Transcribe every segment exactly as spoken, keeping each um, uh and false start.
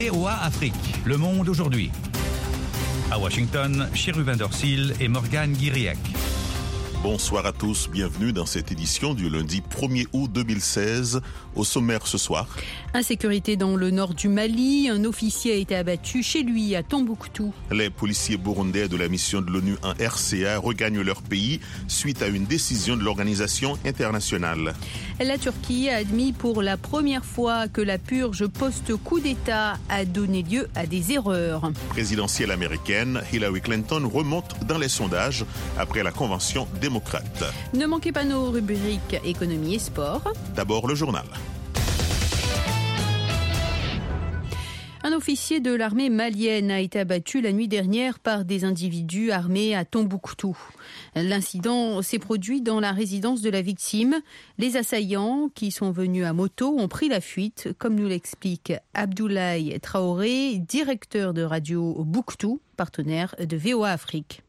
V O A Afrique, le monde aujourd'hui. À Washington, Chérubin Dorsil et Morgane Guiriec. Bonsoir à tous, bienvenue dans cette édition du lundi premier août deux mille seize. Au sommaire ce soir. Insécurité dans le nord du Mali, un officier a été abattu chez lui à Tombouctou. Les policiers burundais de la mission de l'ONU en R C A regagnent leur pays suite à une décision de l'organisation internationale. La Turquie a admis pour la première fois que la purge post-coup d'État a donné lieu à des erreurs. Présidentielle américaine, Hillary Clinton remonte dans les sondages après la convention démocrate. Ne manquez pas nos rubriques économie et sport. D'abord le journal. Un officier de l'armée malienne a été abattu la nuit dernière par des individus armés à Tombouctou. L'incident s'est produit dans la résidence de la victime. Les assaillants, qui sont venus à moto, ont pris la fuite, comme nous l'explique Abdoulaye Traoré, directeur de radio Bouktou, partenaire de V O A Afrique.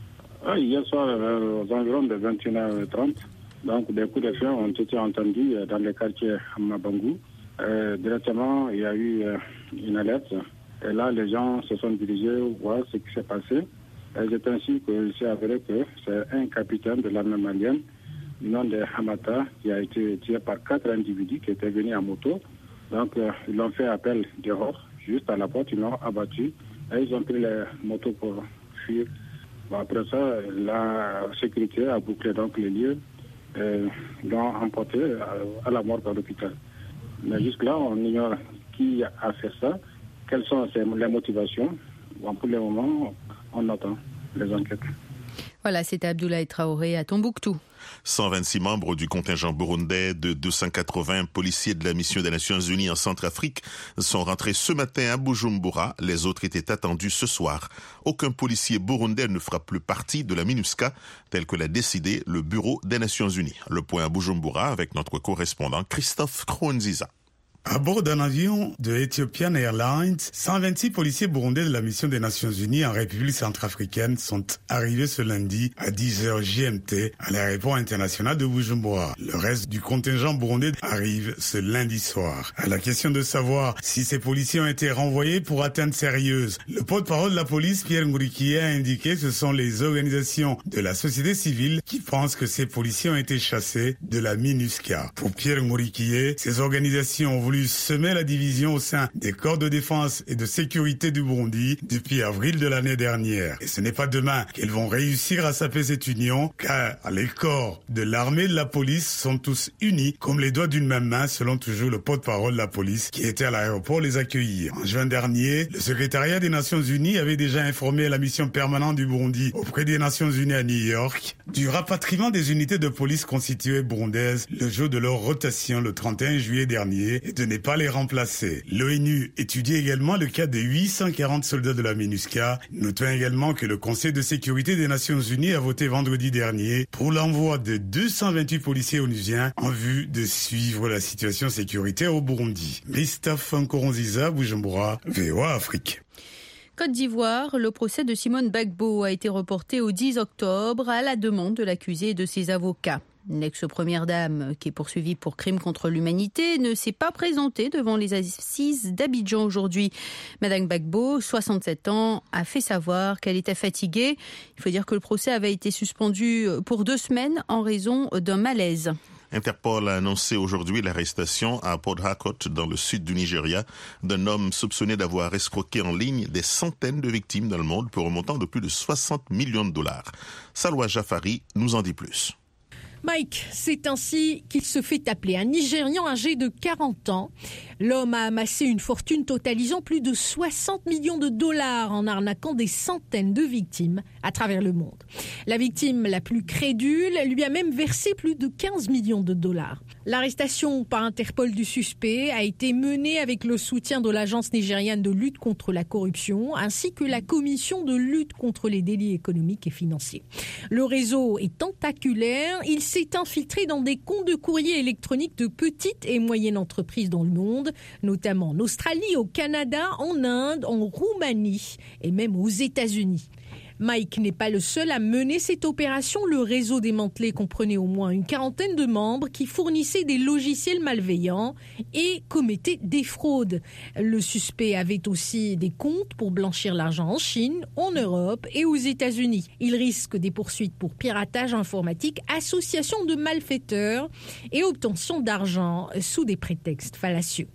Ah, hier soir, aux environs de vingt et une heures trente, donc des coups de feu ont été entendus dans le quartier Mabangou. Euh, directement, il y a eu euh, une alerte. Et là, les gens se sont dirigés voir ce qui s'est passé. Et c'est ainsi qu'il s'est avéré que c'est un capitaine de l'armée malienne, du nom de Hamata, qui a été tiré par quatre individus qui étaient venus à moto. Donc, euh, ils l'ont fait appel dehors, juste à la porte, ils l'ont abattu. Et ils ont pris les motos pour fuir. Bon, après ça, la sécurité a bouclé donc les lieux et l'ont emporté à, à la mort à l'hôpital. Mais jusque-là, on ignore qui a fait ça, quelles sont les motivations. Bon, pour le moment, on attend les enquêtes. Voilà, c'était Abdoulaye Traoré à Tombouctou. cent vingt-six membres du contingent burundais de deux cent quatre-vingts policiers de la mission des Nations Unies en Centrafrique sont rentrés ce matin à Bujumbura. Les autres étaient attendus ce soir. Aucun policier burundais ne fera plus partie de la MINUSCA, tel que l'a décidé le Bureau des Nations Unies. Le point à Bujumbura avec notre correspondant Christophe Kronziza. À bord d'un avion de Ethiopian Airlines, cent vingt-six policiers burundais de la mission des Nations Unies en République centrafricaine sont arrivés ce lundi à dix heures G M T à l'aéroport international de Bujumbura. Le reste du contingent burundais arrive ce lundi soir. À la question de savoir si ces policiers ont été renvoyés pour atteinte sérieuse, le porte-parole de la police, Pierre Ngurikiye, a indiqué que ce sont les organisations de la société civile qui pensent que ces policiers ont été chassés de la MINUSCA. Pour Pierre Ngurikiye, ces organisations ont voulu semer la division au sein des corps de défense et de sécurité du Burundi depuis avril de l'année dernière. Et ce n'est pas demain qu'elles vont réussir à saper cette union, car les corps de l'armée et de la police sont tous unis comme les doigts d'une même main, selon toujours le porte-parole de la police qui était à l'aéroport les accueillir. En juin dernier, le secrétariat des Nations Unies avait déjà informé la mission permanente du Burundi auprès des Nations Unies à New York du rapatriement des unités de police constituées burundaises le jour de leur rotation le trente et un juillet dernier et de n'est pas les remplacer. L'ONU étudie également le cas de huit cent quarante soldats de la MINUSCA. Notons également que le Conseil de sécurité des Nations Unies a voté vendredi dernier pour l'envoi de deux cent vingt-huit policiers onusiens en vue de suivre la situation sécuritaire au Burundi. Christophe Nkoronziza, Bujumbura, V O A Afrique. Côte d'Ivoire, le procès de Simone Gbagbo a été reporté au dix octobre à la demande de l'accusé et de ses avocats. L'ex-première dame, qui est poursuivie pour crime contre l'humanité, ne s'est pas présentée devant les assises d'Abidjan aujourd'hui. Madame Gbagbo, soixante-sept ans, a fait savoir qu'elle était fatiguée. Il faut dire que le procès avait été suspendu pour deux semaines en raison d'un malaise. Interpol a annoncé aujourd'hui l'arrestation à Port Harcourt, dans le sud du Nigeria, d'un homme soupçonné d'avoir escroqué en ligne des centaines de victimes dans le monde pour un montant de plus de soixante millions de dollars. Salwa Jafari nous en dit plus. Mike, c'est ainsi qu'il se fait appeler, un Nigérian âgé de quarante ans. L'homme a amassé une fortune totalisant plus de soixante millions de dollars en arnaquant des centaines de victimes à travers le monde. La victime la plus crédule lui a même versé plus de quinze millions de dollars. L'arrestation par Interpol du suspect a été menée avec le soutien de l'Agence nigériane de lutte contre la corruption ainsi que la Commission de lutte contre les délits économiques et financiers. Le réseau est tentaculaire, il s'est infiltré dans des comptes de courrier électroniques de petites et moyennes entreprises dans le monde, notamment en Australie, au Canada, en Inde, en Roumanie et même aux États-Unis. Mike n'est pas le seul à mener cette opération. Le réseau démantelé comprenait au moins une quarantaine de membres qui fournissaient des logiciels malveillants et commettaient des fraudes. Le suspect avait aussi des comptes pour blanchir l'argent en Chine, en Europe et aux États-Unis. Il risque des poursuites pour piratage informatique, association de malfaiteurs et obtention d'argent sous des prétextes fallacieux.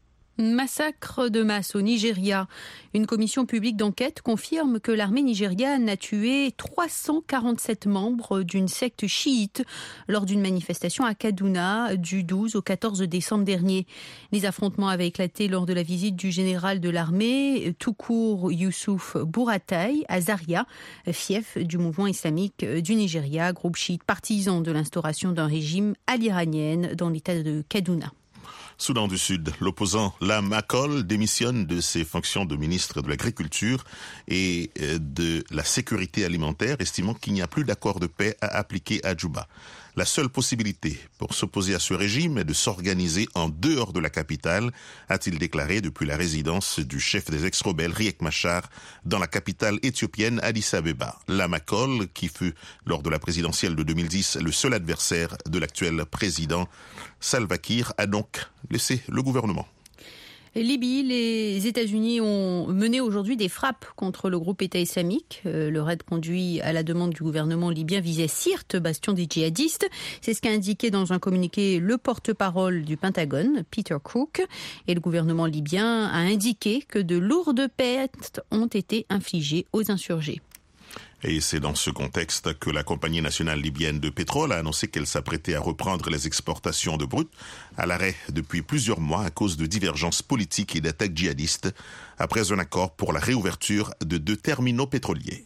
Massacre de masse au Nigeria. Une commission publique d'enquête confirme que l'armée nigériane a tué trois cent quarante-sept membres d'une secte chiite lors d'une manifestation à Kaduna du douze au quatorze décembre dernier. Les affrontements avaient éclaté lors de la visite du général de l'armée, Tukur Yusuf Buratai, à Zaria, fief du mouvement islamique du Nigeria, groupe chiite partisan de l'instauration d'un régime à l'iranienne dans l'état de Kaduna. Soudan du Sud, l'opposant Lam Akol démissionne de ses fonctions de ministre de l'Agriculture et de la Sécurité alimentaire, estimant qu'il n'y a plus d'accord de paix à appliquer à Djouba. La seule possibilité pour s'opposer à ce régime est de s'organiser en dehors de la capitale, a-t-il déclaré depuis la résidence du chef des ex-rebelles Riek Machar dans la capitale éthiopienne Addis Abeba. Lam Akol, qui fut lors de la présidentielle de deux mille dix le seul adversaire de l'actuel président Salva Kiir, a donc laissé le gouvernement. Libye, les États-Unis ont mené aujourd'hui des frappes contre le groupe État islamique. Le raid conduit à la demande du gouvernement libyen visait Sirte, bastion des djihadistes. C'est ce qu'a indiqué dans un communiqué le porte-parole du Pentagone, Peter Cook. Et le gouvernement libyen a indiqué que de lourdes pertes ont été infligées aux insurgés. Et c'est dans ce contexte que la compagnie nationale libyenne de pétrole a annoncé qu'elle s'apprêtait à reprendre les exportations de brut à l'arrêt depuis plusieurs mois à cause de divergences politiques et d'attaques djihadistes après un accord pour la réouverture de deux terminaux pétroliers.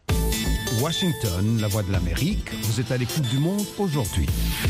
Washington, la voix de l'Amérique, vous êtes à l'écoute du monde aujourd'hui.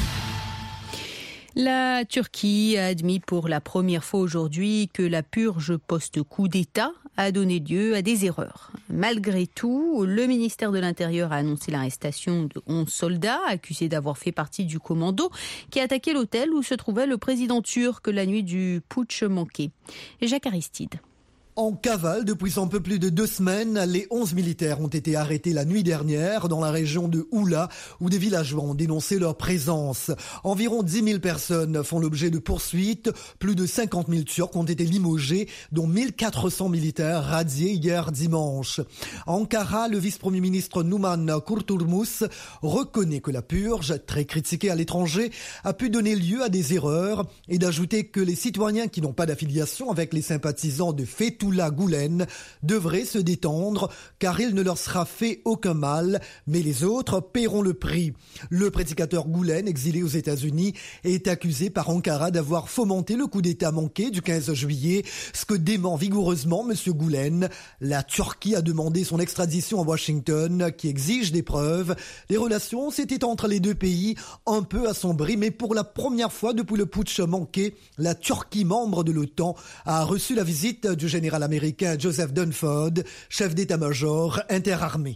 La Turquie a admis pour la première fois aujourd'hui que la purge post-coup d'État a donné lieu à des erreurs. Malgré tout, le ministère de l'Intérieur a annoncé l'arrestation de onze soldats accusés d'avoir fait partie du commando qui a attaqué l'hôtel où se trouvait le président turc la nuit du putsch manqué. Et Jacques Aristide. En cavale depuis un peu plus de deux semaines, les onze militaires ont été arrêtés la nuit dernière dans la région de Oula où des villageois ont dénoncé leur présence. Environ dix mille personnes font l'objet de poursuites. Plus de cinquante mille Turcs ont été limogés, dont mille quatre cents militaires radiés hier dimanche. À Ankara, le vice-premier ministre Numan Kurtulmus reconnaît que la purge, très critiquée à l'étranger, a pu donner lieu à des erreurs et d'ajouter que les citoyens qui n'ont pas d'affiliation avec les sympathisants de Fethullah Gülen devraient se détendre car il ne leur sera fait aucun mal, mais les autres paieront le prix. Le prédicateur Gülen, exilé aux États-Unis, est accusé par Ankara d'avoir fomenté le coup d'État manqué du quinze juillet, ce que dément vigoureusement M. Gülen. La Turquie a demandé son extradition à Washington, qui exige des preuves. Les relations s'étaient entre les deux pays un peu assombries, mais pour la première fois depuis le putsch manqué, la Turquie, membre de l'OTAN, a reçu la visite du général américain Joseph Dunford, chef d'état-major interarmée.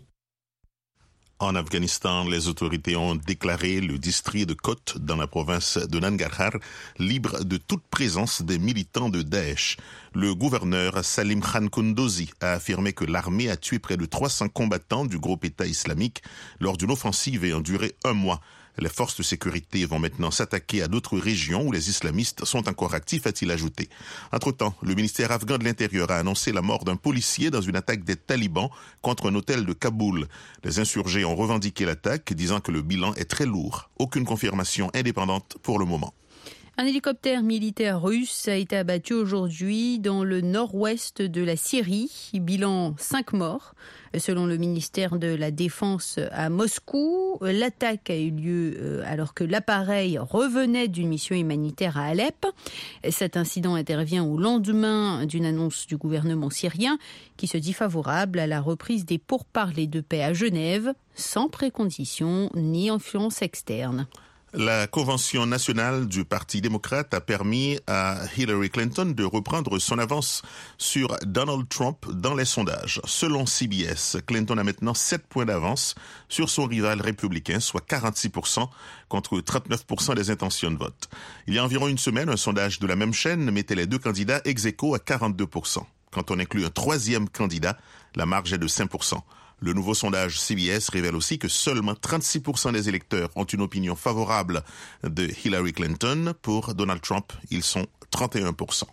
En Afghanistan, les autorités ont déclaré le district de Kut dans la province de Nangarhar libre de toute présence des militants de Daesh. Le gouverneur Salim Khan Kundozi a affirmé que l'armée a tué près de trois cents combattants du groupe État islamique lors d'une offensive ayant duré un mois. Les forces de sécurité vont maintenant s'attaquer à d'autres régions où les islamistes sont encore actifs, a-t-il ajouté. Entre-temps, le ministère afghan de l'Intérieur a annoncé la mort d'un policier dans une attaque des talibans contre un hôtel de Kaboul. Les insurgés ont revendiqué l'attaque, disant que le bilan est très lourd. Aucune confirmation indépendante pour le moment. Un hélicoptère militaire russe a été abattu aujourd'hui dans le nord-ouest de la Syrie. Bilan cinq morts. Selon le ministère de la Défense à Moscou, l'attaque a eu lieu alors que l'appareil revenait d'une mission humanitaire à Alep. Cet incident intervient au lendemain d'une annonce du gouvernement syrien qui se dit favorable à la reprise des pourparlers de paix à Genève, sans préconditions ni influence externe. La convention nationale du Parti démocrate a permis à Hillary Clinton de reprendre son avance sur Donald Trump dans les sondages. Selon C B S, Clinton a maintenant sept points d'avance sur son rival républicain, soit quarante-six pour cent contre trente-neuf pour cent des intentions de vote. Il y a environ une semaine, un sondage de la même chaîne mettait les deux candidats ex aequo à quarante-deux pour cent. Quand on inclut un troisième candidat, la marge est de cinq pour cent. Le nouveau sondage C B S révèle aussi que seulement trente-six pour cent des électeurs ont une opinion favorable de Hillary Clinton. Pour Donald Trump, ils sont trente et un pour cent.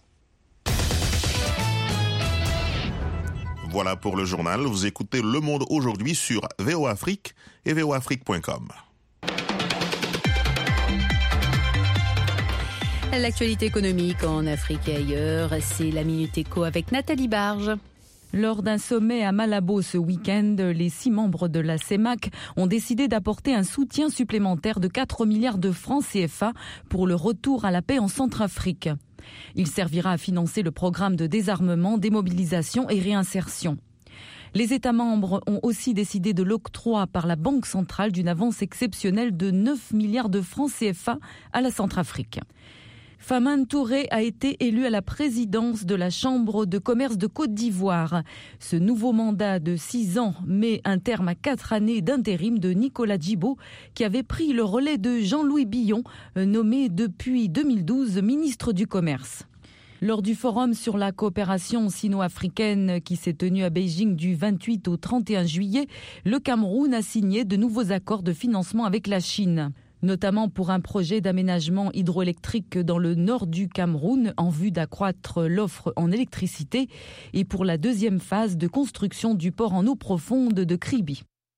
Voilà pour le journal. Vous écoutez Le Monde aujourd'hui sur V O Afrique et V O Afrique point com. L'actualité économique en Afrique et ailleurs, c'est la Minute Éco avec Nathalie Barge. Lors d'un sommet à Malabo ce week-end, les six membres de la CEMAC ont décidé d'apporter un soutien supplémentaire de quatre milliards de francs C F A pour le retour à la paix en Centrafrique. Il servira à financer le programme de désarmement, démobilisation et réinsertion. Les États membres ont aussi décidé de l'octroi par la Banque centrale d'une avance exceptionnelle de neuf milliards de francs C F A à la Centrafrique. Famane Touré a été élu à la présidence de la Chambre de commerce de Côte d'Ivoire. Ce nouveau mandat de six ans met un terme à quatre années d'intérim de Nicolas Djibo, qui avait pris le relais de Jean-Louis Billon, nommé depuis deux mille douze ministre du Commerce. Lors du forum sur la coopération sino-africaine qui s'est tenu à Beijing du vingt-huit au trente et un juillet, le Cameroun a signé de nouveaux accords de financement avec la Chine, notamment pour un projet d'aménagement hydroélectrique dans le nord du Cameroun en vue d'accroître l'offre en électricité et pour la deuxième phase de construction du port en eau profonde de Kribi.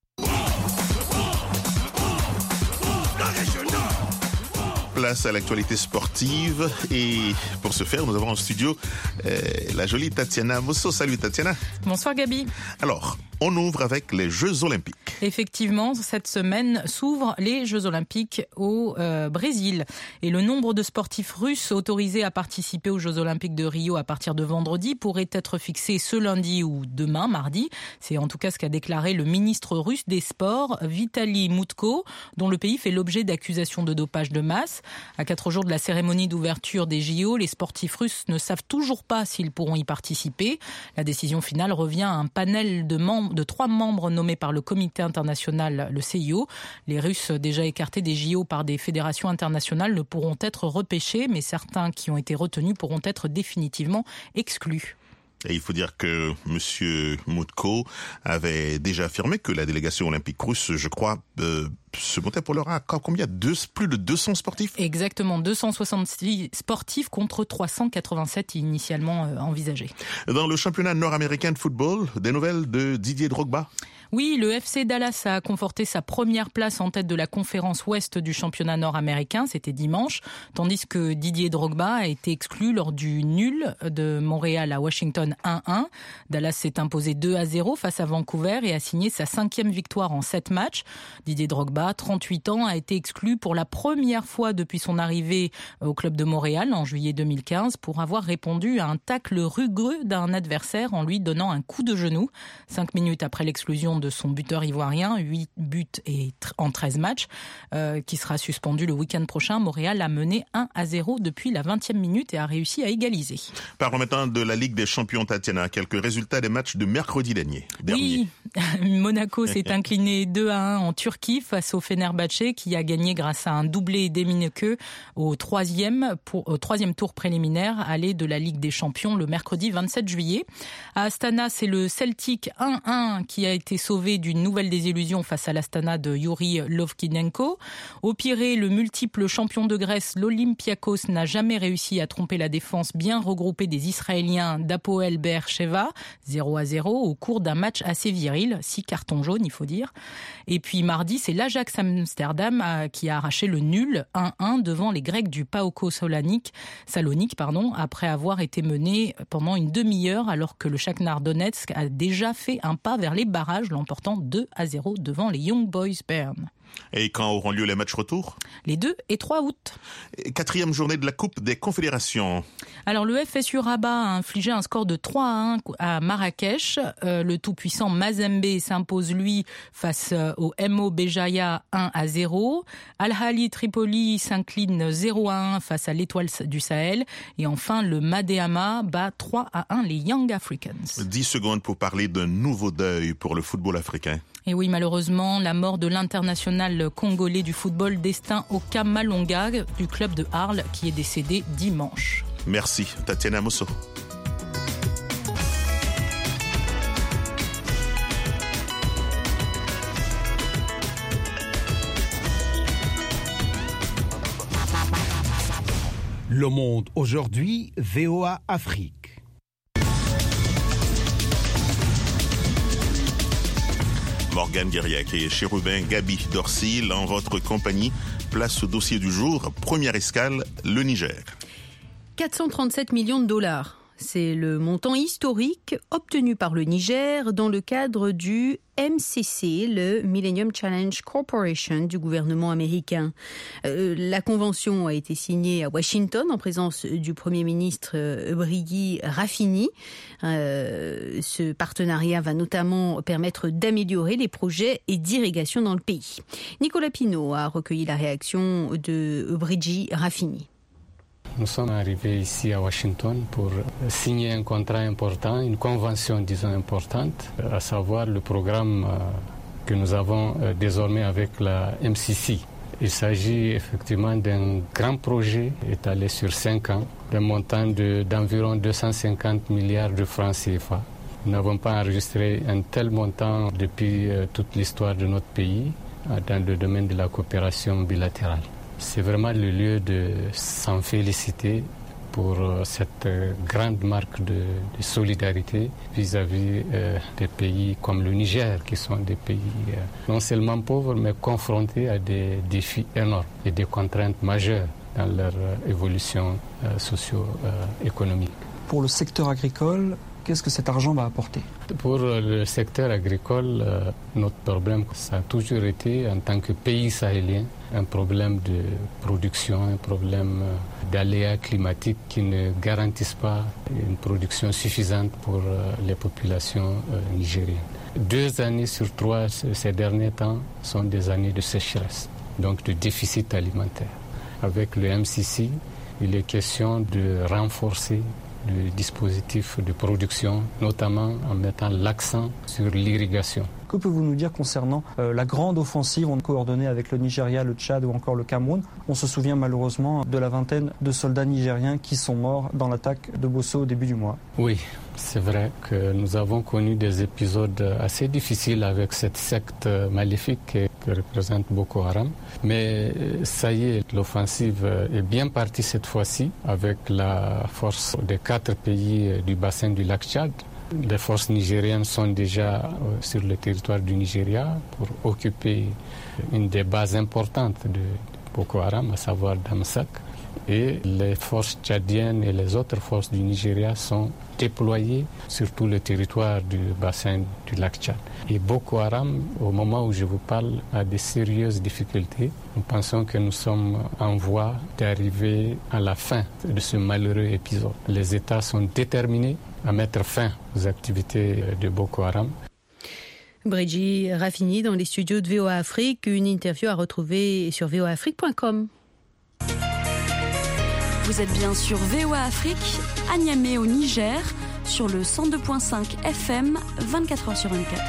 Place à l'actualité sportive et pour ce faire, nous avons en studio euh, la jolie Tatiana Mosso. Salut Tatiana. Bonsoir Gabi. Alors, on ouvre avec les Jeux Olympiques. Effectivement, cette semaine s'ouvrent les Jeux Olympiques au euh, Brésil. Et le nombre de sportifs russes autorisés à participer aux Jeux Olympiques de Rio à partir de vendredi pourrait être fixé ce lundi ou demain, mardi. C'est en tout cas ce qu'a déclaré le ministre russe des Sports, Vitaly Mutko, dont le pays fait l'objet d'accusations de dopage de masse. À quatre jours de la cérémonie d'ouverture des J O, les sportifs russes ne savent toujours pas s'ils pourront y participer. La décision finale revient à un panel de membres de trois membres nommés par le comité international, le C I O. Les Russes, déjà écartés des J O par des fédérations internationales, ne pourront être repêchés, mais certains qui ont été retenus pourront être définitivement exclus. Et il faut dire que M. Mutko avait déjà affirmé que la délégation olympique russe, je crois, euh, se montait pour l'heure à combien deux, plus de deux cents sportifs? Exactement, deux cent soixante-six sportifs contre trois cent quatre-vingt-sept initialement euh, envisagés. Dans le championnat nord-américain de football, des nouvelles de Didier Drogba? Oui, le F C Dallas a conforté sa première place en tête de la conférence ouest du championnat nord-américain, c'était dimanche, tandis que Didier Drogba a été exclu lors du nul de Montréal à Washington un un. Dallas s'est imposé deux à zéro face à Vancouver et a signé sa cinquième victoire en sept matchs. Didier Drogba, trente-huit ans, a été exclu pour la première fois depuis son arrivée au club de Montréal en juillet deux mille quinze pour avoir répondu à un tacle rugueux d'un adversaire en lui donnant un coup de genou. Cinq minutes après l'exclusion de son buteur ivoirien, huit buts et en treize matchs, euh, qui sera suspendu le week-end prochain. Montréal a mené un à zéro depuis la vingtième minute et a réussi à égaliser. Parlons maintenant de la Ligue des champions, Tatiana. Quelques résultats des matchs de mercredi dernier. Oui, Monaco s'est incliné deux à un en Turquie face au Fenerbahçe qui a gagné grâce à un doublé d'Emineke au troisième, pour, au troisième tour préliminaire aller de la Ligue des champions le mercredi vingt-sept juillet. À Astana, c'est le Celtic un un qui a été sauvé d'une nouvelle désillusion face à l'Astana de Yuri Lovkinenko. Au Pirée, le multiple champion de Grèce, l'Olympiakos, n'a jamais réussi à tromper la défense bien regroupée des Israéliens d'Apoel Be'er-Sheva, zéro à zéro, au cours d'un match assez viril, six cartons jaunes, il faut dire. Et puis mardi, c'est l'Ajax Amsterdam qui a arraché le nul un un devant les Grecs du PAOK Salonique, Salonique pardon, après avoir été mené pendant une demi-heure alors que le Shakhtar Donetsk a déjà fait un pas vers les barrages, l'emportant deux à zéro devant les Young Boys Bern. Et quand auront lieu les matchs retour? Les deux et trois août. Quatrième journée de la Coupe des Confédérations. Alors le F S U Rabat a infligé un score de trois à un à Marrakech. Euh, le tout-puissant Mazembe s'impose lui face au M O Béjaïa un à zéro. Al-Ahly Tripoli s'incline zéro à un face à l'Étoile du Sahel. Et enfin le Madeama bat trois à un les Young Africans. Dix secondes pour parler d'un nouveau deuil pour le football africain. Et oui, malheureusement, la mort de l'international congolais du football Destin Oka Malonga du club de Arles qui est décédé dimanche. Merci, Tatiana Mosso. Le Monde aujourd'hui, V O A Afrique. Morgane Guiriac et Chérubin Gabi Dorsil, en votre compagnie, place au dossier du jour. Première escale, le Niger. quatre cent trente-sept millions de dollars. C'est le montant historique obtenu par le Niger dans le cadre du M C C, le Millennium Challenge Corporation du gouvernement américain. Euh, la convention a été signée à Washington en présence du Premier ministre euh, Brigui Rafini. Euh, ce partenariat va notamment permettre d'améliorer les projets et d'irrigation dans le pays. Nicolas Pinault a recueilli la réaction de Brigui Rafini. Nous sommes arrivés ici à Washington pour signer un contrat important, une convention, disons, importante, à savoir le programme que nous avons désormais avec la M C C. Il s'agit effectivement d'un grand projet étalé sur cinq ans, d'un montant de, d'environ deux cent cinquante milliards de francs C F A. Nous n'avons pas enregistré un tel montant depuis toute l'histoire de notre pays dans le domaine de la coopération bilatérale. C'est vraiment le lieu de s'en féliciter pour cette grande marque de, de solidarité vis-à-vis euh, des pays comme le Niger, qui sont des pays euh, non seulement pauvres, mais confrontés à des défis énormes et des contraintes majeures dans leur euh, évolution euh, socio-économique. Pour le secteur agricole, qu'est-ce que cet argent va apporter ? Pour le secteur agricole, euh, notre problème, ça a toujours été, en tant que pays sahélien, un problème de production, un problème d'aléas climatiques qui ne garantissent pas une production suffisante pour euh, les populations euh, nigériennes. Deux années sur trois, ces derniers temps, sont des années de sécheresse, donc de déficit alimentaire. Avec le M C C, il est question de renforcer le dispositif de production, notamment en mettant l'accent sur l'irrigation. Que pouvez-vous nous dire concernant euh, la grande offensive coordonnée avec le Nigeria, le Tchad ou encore le Cameroun ? On se souvient malheureusement de la vingtaine de soldats nigériens qui sont morts dans l'attaque de Bosso au début du mois. Oui, c'est vrai que nous avons connu des épisodes assez difficiles avec cette secte maléfique que, que représente Boko Haram. Mais ça y est, l'offensive est bien partie cette fois-ci avec la force des quatre pays du bassin du lac Tchad. Les forces nigériennes sont déjà sur le territoire du Nigeria pour occuper une des bases importantes de Boko Haram, à savoir Damasak. Et les forces tchadiennes et les autres forces du Nigeria sont déployées sur tout le territoire du bassin du lac Tchad. Et Boko Haram, au moment où je vous parle, a de sérieuses difficultés. Nous pensons que nous sommes en voie d'arriver à la fin de ce malheureux épisode. Les États sont déterminés à mettre fin aux activités de Boko Haram. Brigui Rafini dans les studios de V O A Afrique, une interview à retrouver sur v o a afrique point com. Vous êtes bien sur V O A Afrique, à Niamey au Niger, sur le cent deux virgule cinq F M, vingt-quatre heures sur vingt-quatre.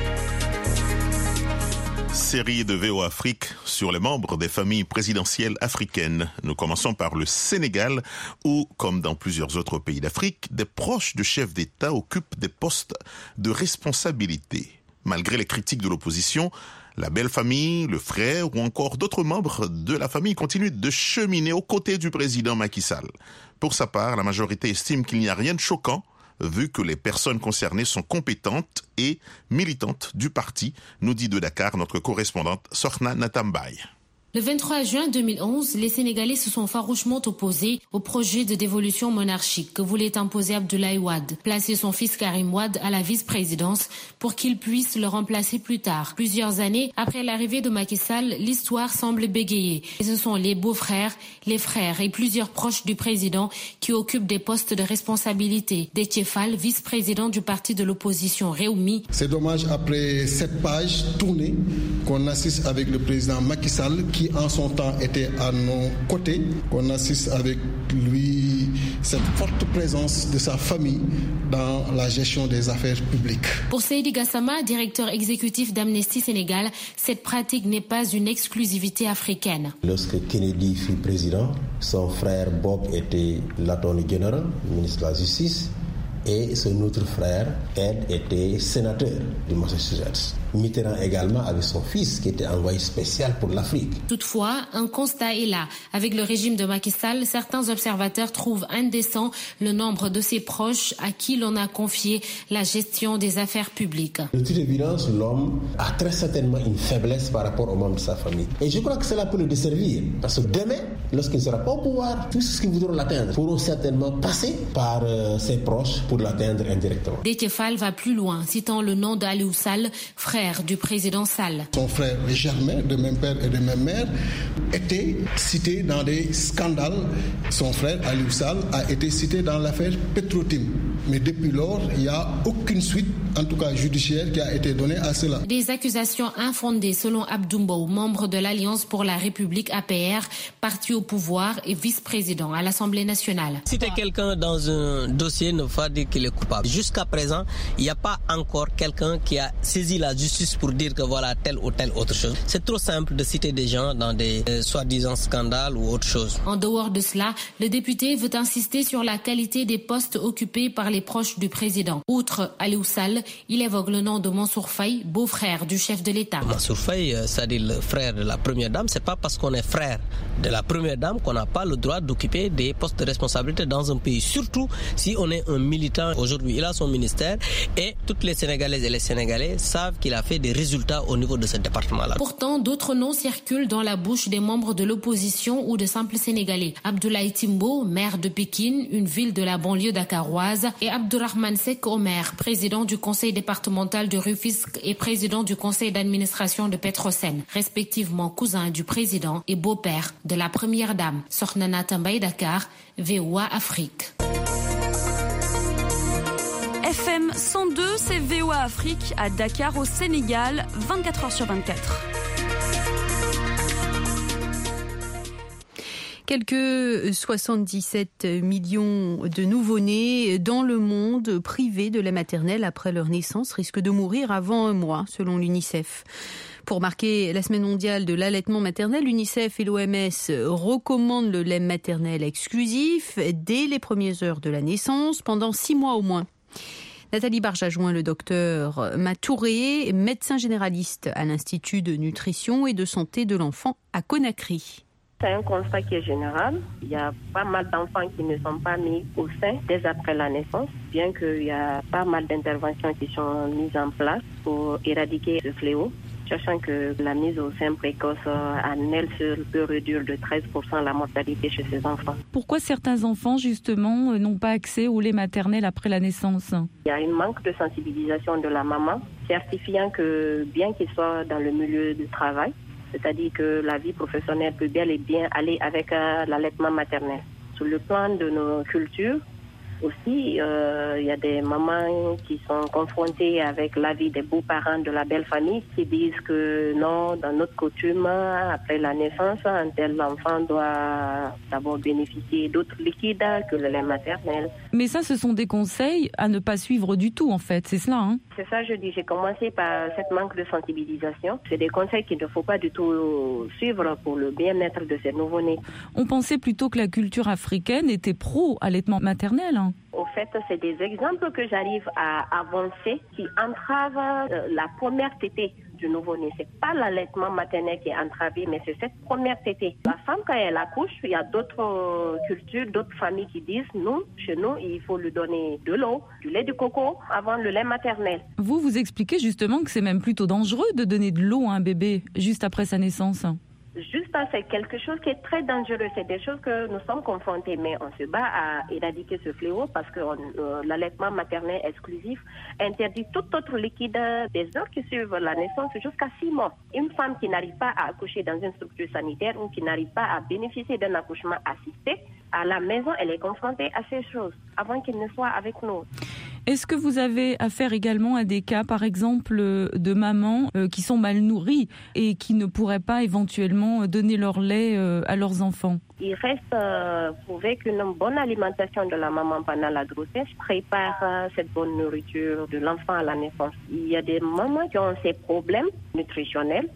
Série de V O A Afrique sur les membres des familles présidentielles africaines. Nous commençons par le Sénégal où, comme dans plusieurs autres pays d'Afrique, des proches de chefs d'État occupent des postes de responsabilité. Malgré les critiques de l'opposition, la belle famille, le frère ou encore d'autres membres de la famille continuent de cheminer aux côtés du président Macky Sall. Pour sa part, la majorité estime qu'il n'y a rien de choquant vu que les personnes concernées sont compétentes et militantes du parti, nous dit de Dakar notre correspondante Sokhna Natambaye. Le vingt-trois juin deux mille onze, les Sénégalais se sont farouchement opposés au projet de dévolution monarchique que voulait imposer Abdoulaye Wade, placer son fils Karim Wade à la vice-présidence pour qu'il puisse le remplacer plus tard. Plusieurs années après l'arrivée de Macky Sall, l'histoire semble bégayer. Et ce sont les beaux-frères, les frères et plusieurs proches du président qui occupent des postes de responsabilité. Déthié Fall, vice-président du parti de l'opposition Réumi. C'est dommage après cette page tournée qu'on assiste avec le président Macky Sall qui en son temps était à nos côtés, qu'on assiste avec lui cette forte présence de sa famille dans la gestion des affaires publiques. Pour Seydi Gassama, directeur exécutif d'Amnesty Sénégal, cette pratique n'est pas une exclusivité africaine. Lorsque Kennedy fut président, son frère Bob était l'attorney général, ministre de la Justice, et son autre frère, Ed, était sénateur du Massachusetts. Mitterrand également avec son fils qui était envoyé spécial pour l'Afrique. Toutefois, un constat est là. Avec le régime de Macky Sall, certains observateurs trouvent indécent le nombre de ses proches à qui l'on a confié la gestion des affaires publiques. De toute évidence, l'homme a très certainement une faiblesse par rapport aux membres de sa famille. Et je crois que cela peut le desservir. Parce que demain, lorsqu'il ne sera pas au pouvoir, tous ceux qui voudront l'atteindre pourront certainement passer par euh, ses proches pour l'atteindre indirectement. Déthié Fall va plus loin, citant le nom d'Aliou Sall, frère du président Sall. Son frère Germain, de même père et de même mère, était cité dans des scandales. Son frère Aliou Sall a été cité dans l'affaire Petrotim. Mais depuis lors, il n'y a aucune suite, en tout cas judiciaire, qui a été donnée à cela. Des accusations infondées selon Abdou Mbow, membre de l'Alliance pour la République A P R, parti au pouvoir et vice-président à l'Assemblée nationale. Citer quelqu'un dans un dossier ne veut pas dire qu'il est coupable. Jusqu'à présent, il n'y a pas encore quelqu'un qui a saisi la justice pour dire que voilà telle ou telle autre chose. C'est trop simple de citer des gens dans des euh, soi-disant scandales ou autre chose. En dehors de cela, le député veut insister sur la qualité des postes occupés par les proches du président. Outre Aliou Sall, il évoque le nom de Mansour Faye, beau-frère du chef de l'État. Mansour Faye, c'est-à-dire le frère de la première dame, c'est pas parce qu'on est frère de la première dame qu'on n'a pas le droit d'occuper des postes de responsabilité dans un pays. Surtout si on est un militant aujourd'hui. Il a son ministère et toutes les Sénégalaises et les Sénégalais savent qu'il a fait des résultats au niveau de ce département-là. Pourtant, d'autres noms circulent dans la bouche des membres de l'opposition ou de simples Sénégalais. Abdoulaye Timbo, maire de Pékin, une ville de la banlieue dakaroise, et Abdourahmane Seck Omer, président du conseil départemental de Rufisque et président du conseil d'administration de Petrosen, respectivement cousin du président et beau-père de la première dame. Sornana Tambay, Dakar, V O A Afrique. F M cent deux, c'est V O A Afrique à Dakar au Sénégal, vingt-quatre heures sur vingt-quatre. Quelques soixante-dix-sept millions de nouveau-nés dans le monde privés de lait maternel après leur naissance risquent de mourir avant un mois, selon l'UNICEF. Pour marquer la semaine mondiale de l'allaitement maternel, l'UNICEF et l'O M S recommandent le lait maternel exclusif dès les premières heures de la naissance, pendant six mois au moins. Nathalie Barge a joint le docteur Matouré, médecin généraliste à l'Institut de nutrition et de santé de l'enfant à Conakry. C'est un constat qui est général. Il y a pas mal d'enfants qui ne sont pas mis au sein dès après la naissance, bien qu'il y a pas mal d'interventions qui sont mises en place pour éradiquer ce fléau, sachant que la mise au sein précoce en elle seule peut réduire de treize pour cent la mortalité chez ces enfants. Pourquoi certains enfants, justement, n'ont pas accès au lait maternel après la naissance ? Il y a un manque de sensibilisation de la maman, certifiant que bien qu'il soit dans le milieu du travail, c'est-à-dire que la vie professionnelle peut bien et bien aller avec euh, l'allaitement maternel. Sur le plan de nos cultures, aussi, euh, il y a des mamans qui sont confrontées avec la vie des beaux-parents de la belle famille qui disent que non, dans notre coutume, après la naissance, un tel enfant doit d'abord bénéficier d'autres liquides que le lait maternel. Mais ça, ce sont des conseils à ne pas suivre du tout, en fait, c'est cela, hein ? C'est ça, je dis. J'ai commencé par cette manque de sensibilisation. C'est des conseils qu'il ne faut pas du tout suivre pour le bien-être de ces nouveau-nés. On pensait plutôt que la culture africaine était pro-allaitement maternel, hein. Au fait, c'est des exemples que j'arrive à avancer qui entravent euh, la première tétée du nouveau-né. C'est pas l'allaitement maternel qui est entravé, mais c'est cette première tétée. La femme, quand elle accouche, il y a d'autres euh, cultures, d'autres familles qui disent, nous, chez nous, il faut lui donner de l'eau, du lait de coco avant le lait maternel. Vous, vous expliquez justement que c'est même plutôt dangereux de donner de l'eau à un bébé juste après sa naissance. Juste, c'est quelque chose qui est très dangereux. C'est des choses que nous sommes confrontés, mais on se bat à éradiquer ce fléau parce que euh, l'allaitement maternel exclusif interdit tout autre liquide des heures qui suivent la naissance jusqu'à six mois. Une femme qui n'arrive pas à accoucher dans une structure sanitaire ou qui n'arrive pas à bénéficier d'un accouchement assisté, à la maison, elle est confrontée à ces choses avant qu'elle ne soit avec nous. Est-ce que vous avez affaire également à des cas, par exemple, de mamans euh, qui sont mal nourries et qui ne pourraient pas éventuellement donner leur lait euh, à leurs enfants ? Il reste euh, prouvé qu'une bonne alimentation de la maman pendant la grossesse prépare euh, cette bonne nourriture de l'enfant à la naissance. Il y a des mamans qui ont ces problèmes nutritionnels,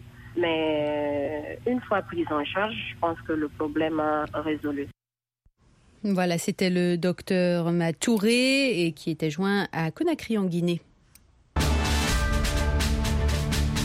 mais une fois prise en charge, je pense que le problème est résolu. Voilà, c'était le docteur Matouré et qui était joint à Conakry en Guinée.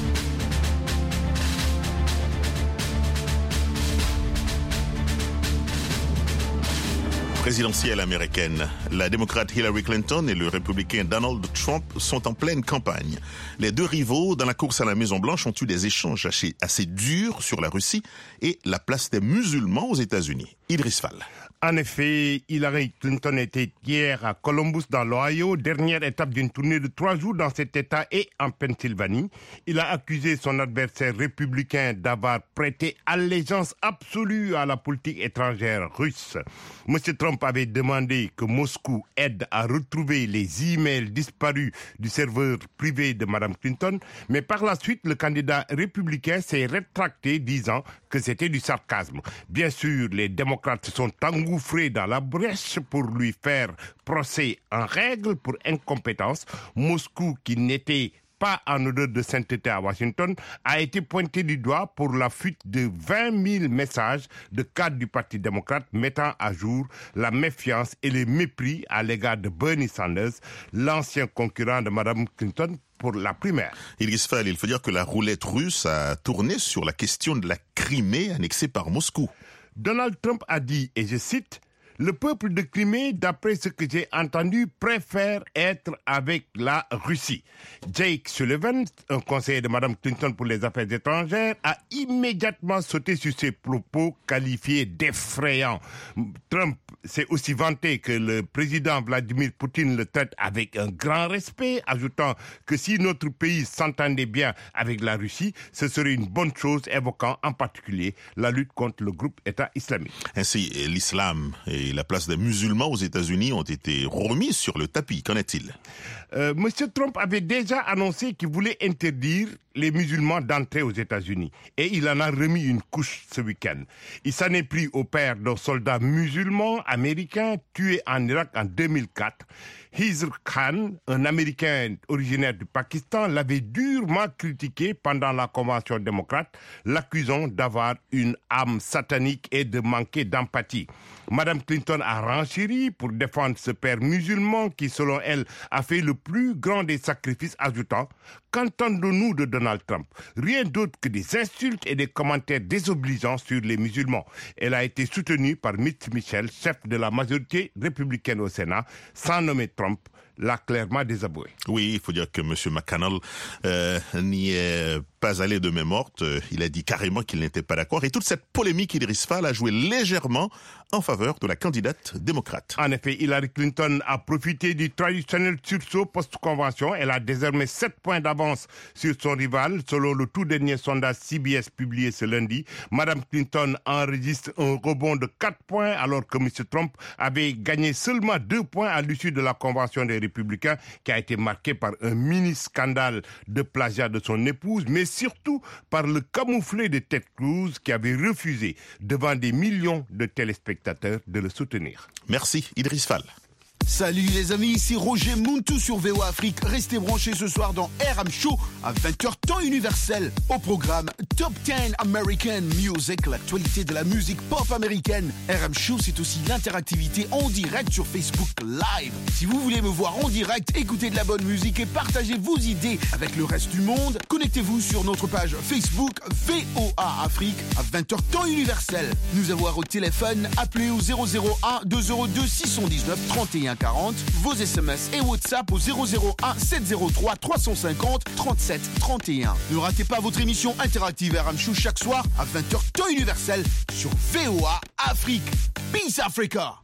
Présidentielle américaine. La démocrate Hillary Clinton et le républicain Donald Trump sont en pleine campagne. Les deux rivaux dans la course à la Maison-Blanche ont eu des échanges assez, assez durs sur la Russie et la place des musulmans aux États-Unis. Idriss Fall. En effet, Hillary Clinton était hier à Columbus dans l'Ohio, dernière étape d'une tournée de trois jours dans cet État et en Pennsylvanie. Il a accusé son adversaire républicain d'avoir prêté allégeance absolue à la politique étrangère russe. M. Trump avait demandé que Moscou aide à retrouver les emails disparus du serveur privé de Mme Clinton, mais par la suite, le candidat républicain s'est rétracté disant que c'était du sarcasme. Bien sûr, les démocrates se sont engouffrés dans la brèche pour lui faire procès en règle pour incompétence. Moscou, qui n'était pas en odeur de sainteté à Washington, a été pointé du doigt pour la fuite de vingt mille messages de cadres du Parti démocrate mettant à jour la méfiance et le mépris à l'égard de Bernie Sanders, l'ancien concurrent de Mme Clinton pour la primaire. Idriss Fall, il faut dire que la roulette russe a tourné sur la question de la Crimée annexée par Moscou. Donald Trump a dit, et je cite, « Le peuple de Crimée, d'après ce que j'ai entendu, préfère être avec la Russie. » Jake Sullivan, un conseiller de Mme Clinton pour les affaires étrangères, a immédiatement sauté sur ses propos qualifiés d'effrayants. Trump s'est aussi vanté que le président Vladimir Poutine le traite avec un grand respect, ajoutant que si notre pays s'entendait bien avec la Russie, ce serait une bonne chose, évoquant en particulier la lutte contre le groupe État islamique. Ainsi, l'islam et la place des musulmans aux États-Unis ont été remis sur le tapis. Qu'en est-il ? euh, Monsieur Trump avait déjà annoncé qu'il voulait interdire les musulmans d'entrer aux États-Unis. Et il en a remis une couche ce week-end. Il s'en est pris au père d'un soldat musulman américain tué en Irak en deux mille quatre. Hizr Khan, un Américain originaire du Pakistan, l'avait durement critiqué pendant la Convention démocrate, l'accusant d'avoir une âme satanique et de manquer d'empathie. Madame Clinton a renchéri pour défendre ce père musulman qui, selon elle, a fait le plus grand des sacrifices, ajoutant « Qu'entendons-nous de Donald Trump ? Rien d'autre que des insultes et des commentaires désobligeants sur les musulmans. » Elle a été soutenue par Mitch McConnell, chef de la majorité républicaine au Sénat, sans nommer Trump, l'a clairement désavoué. Oui, il faut dire que M. McConnell euh, n'y est pas allé de main morte. Il a dit carrément qu'il n'était pas d'accord. Et toute cette polémique, Idriss Fall a joué légèrement en faveur de la candidate démocrate. En effet, Hillary Clinton a profité du traditionnel sursaut post-convention. Elle a désormais sept points d'avance sur son rival, selon le tout dernier sondage C B S publié ce lundi. Madame Clinton enregistre un rebond de quatre points, alors que M. Trump avait gagné seulement deux points à l'issue de la convention des républicain qui a été marqué par un mini-scandale de plagiat de son épouse, mais surtout par le camouflet de Ted Cruz qui avait refusé devant des millions de téléspectateurs de le soutenir. Merci Idriss Fall. Salut les amis, ici Roger Muntu sur V O A Afrique. Restez branchés ce soir dans R M Show à vingt heures temps universel. Au programme Top dix American Music, l'actualité de la musique pop américaine. R M Show, c'est aussi l'interactivité en direct sur Facebook Live. Si vous voulez me voir en direct, écouter de la bonne musique et partager vos idées avec le reste du monde, connectez-vous sur notre page Facebook V O A Afrique à vingt heures temps universel. Nous avoir au téléphone, appelez au zéro zéro un deux zéro deux six un neuf trente et un quarante, vos S M S et WhatsApp au zéro zéro un sept zéro trois trois cent cinquante trente-sept trente et un. Ne ratez pas votre émission interactive R M Show chaque soir à vingt heures temps universel sur V O A Afrique. Peace Africa!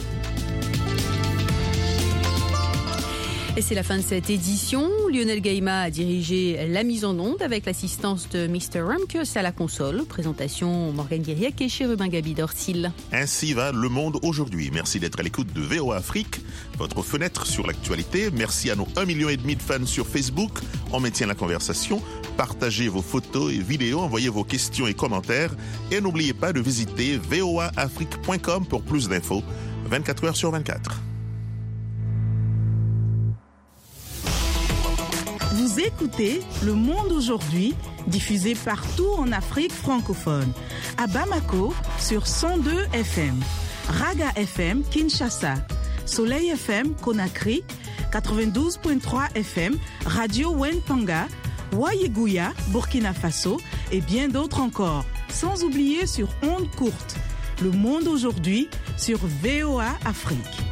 Et c'est la fin de cette édition. Lionel Gaïma a dirigé la mise en onde avec l'assistance de mister Ramkus à la console. Présentation Morgane Guiriac et Chérubin Gabi Dorsil. Ainsi va le monde aujourd'hui. Merci d'être à l'écoute de V O A Afrique, votre fenêtre sur l'actualité. Merci à nos un million et demi de fans sur Facebook. On maintient la conversation. Partagez vos photos et vidéos, envoyez vos questions et commentaires. Et n'oubliez pas de visiter v o a afrique point com pour plus d'infos, vingt-quatre heures sur vingt-quatre. Vous écoutez Le Monde aujourd'hui, diffusé partout en Afrique francophone. À Bamako, sur cent deux F M. Raga F M, Kinshasa. Soleil F M, Conakry. quatre-vingt-douze virgule trois F M. Radio Wentanga. Wayeguya, Burkina Faso. Et bien d'autres encore. Sans oublier sur ondes courtes. Le Monde aujourd'hui, sur V O A Afrique.